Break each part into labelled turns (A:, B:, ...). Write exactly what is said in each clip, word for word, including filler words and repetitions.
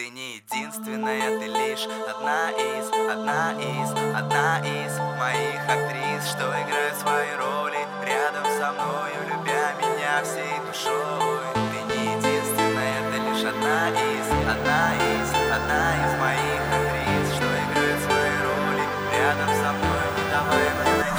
A: Ты не единственная, ты лишь одна из, одна из, одна из моих актрис, что играют свои роли рядом со мною, любя меня всей душой. Ты не единственная, ты лишь одна из, одна из, одна из моих актрис, что играют свои роли рядом со мной, не давай мне найти.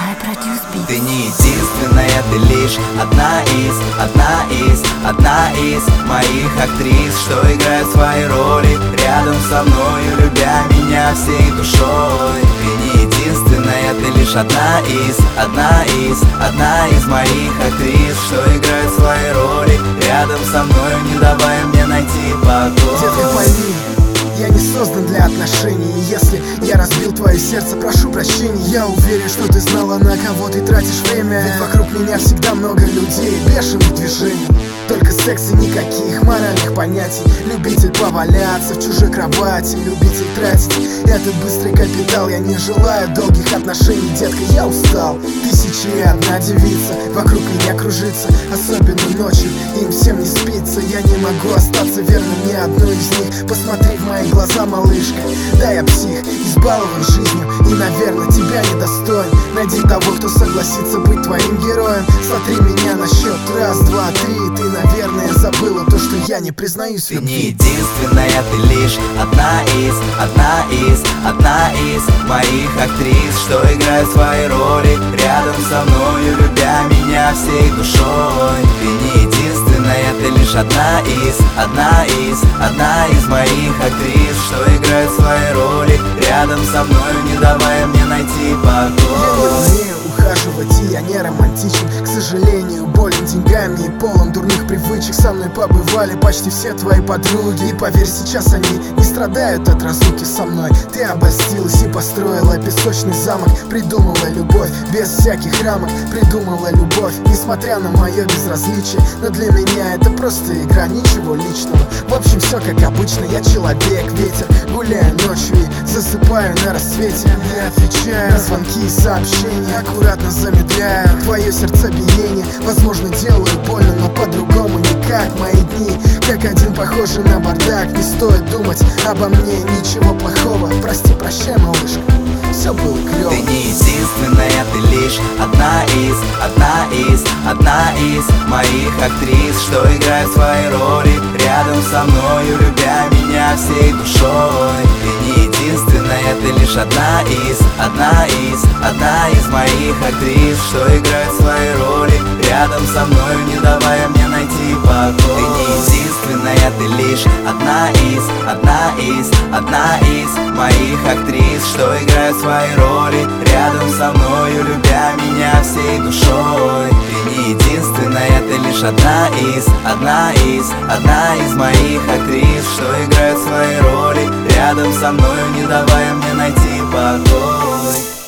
A: Ты не единственная, ты лишь одна из, одна из, одна из моих актрис, что играют свои роли рядом со мною, любя меня всей душой. Ты не единственная, ты лишь одна из, одна из, одна из моих актрис, что играют свои роли рядом со мною, не давая мне найти покой.
B: Детка, пойми, я не создан для отношений. И если я разбил твое сердце, прошу прощения. Я уверен, что ты знала, на кого ты тратишь время. Ведь вокруг меня всегда много людей, бешеных движений. Только секс и никаких моральных понятий. Любитель поваляться в чужой кровати, любитель тратить этот быстрый капитал. Я не желаю долгих отношений, детка, я устал. Тысячи и одна девица вокруг меня кружится, особенно ночью, им всем не спится. Я не могу остаться верным ни одной из них. Посмотри в мои глаза, малышка, да я псих, избалован жизнью и, наверное, тебя недостоин. Найди того, кто согласится быть твоим героем. Смотри меня на счет раз, два, три. Ты, наверное, забыла то, что я не признаюсь в
A: Ты
B: любви.
A: не единственная, ты лишь одна из, одна из, одна из моих актрис, что играют свои роли рядом со мною, любя меня всей душой. Ты не единственная, ты лишь одна из, одна из, одна из моих актрис, что играют свои роли рядом со мною, не давая мне найти покой.
B: Я не умею ухаживать, и я не романтичен. К сожалению, болен деньгами и полон дурных привычек. Со мной побывали почти все твои подруги, и поверь, сейчас они не страдают от разлуки со мной. Ты обольстилась и построила песочный замок, придумала любовь без всяких рамок, придумала любовь, несмотря на мое безразличие. Но для меня это просто игра, ничего личного. В общем, все как обычно, я человек, ветер, гуляю ночью и засыпаю на рассвете. Не отвечаю на звонки и сообщения, аккуратно замедляю твое сердцебиение. Возможно, делаю больно, но по-другому никак. Мои дни как один похожи на бардак. Не стоит думать обо мне ничего плохого. Прости, прощай, малышка, все было клево.
A: Ты не единственная, ты лишь одна из, одна из, одна из моих актрис, что играют свои роли рядом со мною, любя меня всей душой. Ты не единственная, ты лишь одна из, одна из, одна из моих актрис, что играют свои роли рядом со мною, не давая мне найти покой. Ты не единственная, ты лишь одна из, одна из, одна из моих актрис, что играют свои роли рядом со мною, любя меня всей душой. Ты не единственная, ты лишь одна из, одна из, одна из моих актрис, что играют свои роли рядом со мною, не давая мне найти покой.